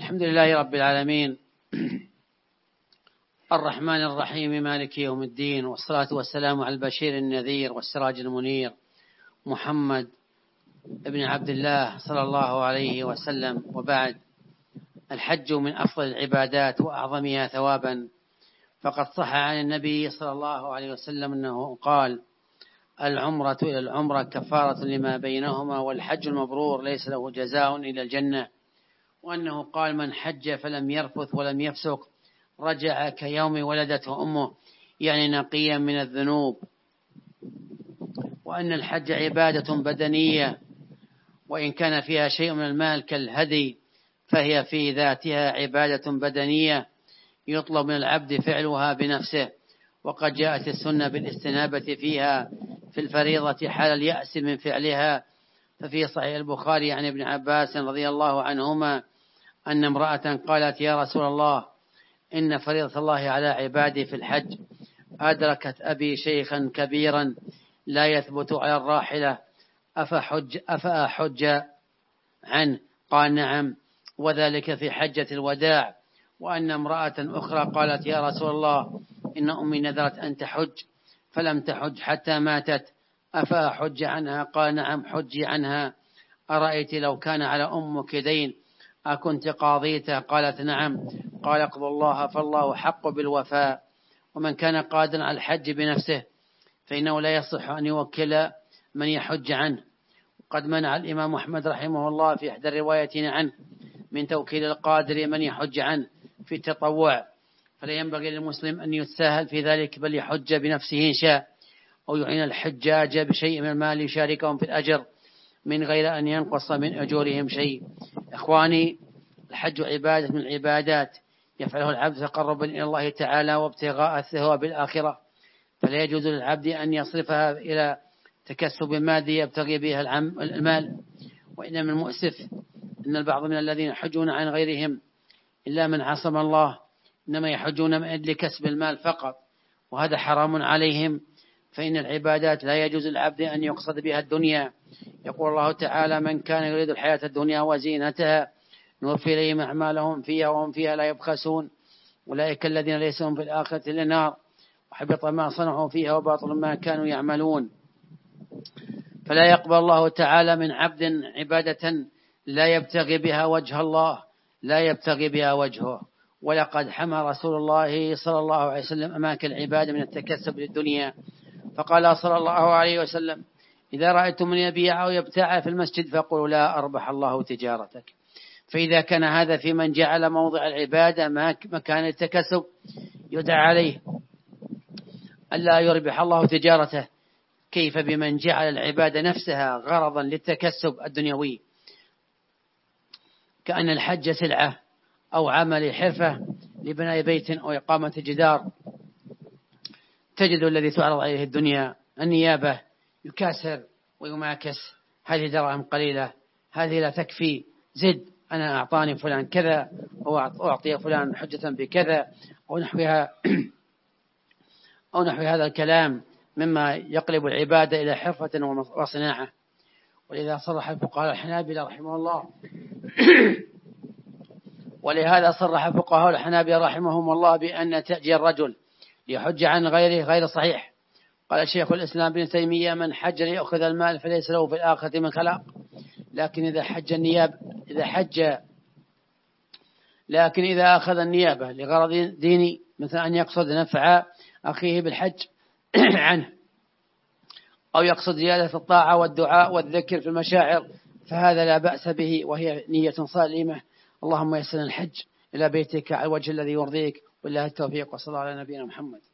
الحمد لله رب العالمين الرحمن الرحيم مالك يوم الدين، والصلاة والسلام على البشير النذير والسراج المنير محمد ابن عبد الله صلى الله عليه وسلم. وبعد، الحج من أفضل العبادات وأعظمها ثوابا، فقد صح عن النبي صلى الله عليه وسلم أنه قال: العمرة إلى العمرة كفارة لما بينهما، والحج المبرور ليس له جزاء إلى الجنة. وأنه قال: من حج فلم يرفث ولم يفسق رجع كيوم ولدته أمه، يعني نقيا من الذنوب. وأن الحج عبادة بدنية، وإن كان فيها شيء من المال كالهدي، فهي في ذاتها عبادة بدنية يطلب من العبد فعلها بنفسه. وقد جاءت السنة بالاستنابة فيها في الفريضة حال اليأس من فعلها. ففي صحيح البخاري عن ابن عباس رضي الله عنهما أن امرأة قالت: يا رسول الله، إن فريضة الله على عبادي في الحج أدركت أبي شيخا كبيرا لا يثبت على الراحلة، أفأحج عنه؟ قال: نعم، وذلك في حجة الوداع. وأن امرأة أخرى قالت: يا رسول الله، إن أمي نذرت أن تحج فلم تحج حتى ماتت، أفأحج عنها؟ قال: نعم، حجي عنها. أرأيت لو كان على أمك دين أكنت قاضيته؟ قالت: نعم. قال: اقضوا الله، فالله حق بالوفاء. ومن كان قادرا على الحج بنفسه فإنه لا يصح أن يوكل من يحج عنه. قد منع الإمام أحمد رحمه الله في إحدى الروايتين عنه من توكيل القادر من يحج عنه في التطوع، فلا ينبغي للمسلم أن يتساهل في ذلك، بل يحج بنفسه إن شاء، أو يعين الحجاج بشيء من المال يشاركهم في الأجر من غير أن ينقص من أجورهم شيء. إخواني، الحج عبادة من العبادات يفعله العبد تقربا إلى الله تعالى وابتغاء الثواب الآخرة، فلا يجوز للعبد أن يصرفها إلى تكسب مادي يبتغي بها المال. وإن من المؤسف أن البعض من الذين يحجون عن غيرهم إلا من عصم الله إنما يحجون من أجل كسب المال فقط، وهذا حرام عليهم، فإن العبادات لا يجوز للعبد أن يقصد بها الدنيا. يقول الله تعالى: من كان يريد الحياة الدنيا وزينتها نوفي إليهم أعمالهم فيها وهم فيها لا يبخسون، أولئك الذين ليس لهم في الآخرة إلا النار، وحبط ما صنعوا فيها وباطل ما كانوا يعملون. فلا يقبل الله تعالى من عبد عبادة لا يبتغي بها وجه الله، لا يبتغي بها وجهه. ولقد حمى رسول الله صلى الله عليه وسلم أماكن العبادة من التكسب للدنيا، فقال صلى الله عليه وسلم: إذا رأيتم من يبيع أو يبتاع في المسجد فقولوا: لا أربح الله تجارتك. فإذا كان هذا في من جعل موضع العبادة مكان التكسب يدعى عليه ألا يربح الله تجارته، كيف بمن جعل العبادة نفسها غرضا للتكسب الدنيوي، كأن الحج سلعة أو عمل حرفة لبناء بيت أو إقامة جدار. تجد الذي تعرض عليه الدنيا النيابة يكاسر ويماكس: هذه دراهم قليلة، هذه لا تكفي، زد، أنا أعطاني فلان كذا، أو أعطي فلان حجة بكذا، أو نحو هذا الكلام مما يقلب العبادة إلى حرفة وصناعة. ولذا صرح الفقهاء الحنابلة رحمه الله ولهذا صرح فقهاء الحنابلة رحمهم الله بأن تأجير الرجل ليحج عن غيره غير صحيح. قال الشيخ الإسلام ابن تيمية: من حج ليأخذ المال فليس له في الآخرة من خلاق. لكن إذا أخذ النيابة لغرض ديني، مثل أن يقصد نفع أخيه بالحج عنه، أو يقصد زيادة الطاعة والدعاء والذكر في المشاعر، فهذا لا بأس به، وهي نية سالمة. اللهم يسر الحج إلى بيتك على الوجه الذي يرضيك، والله التوفيق، وصلى الله على نبينا محمد.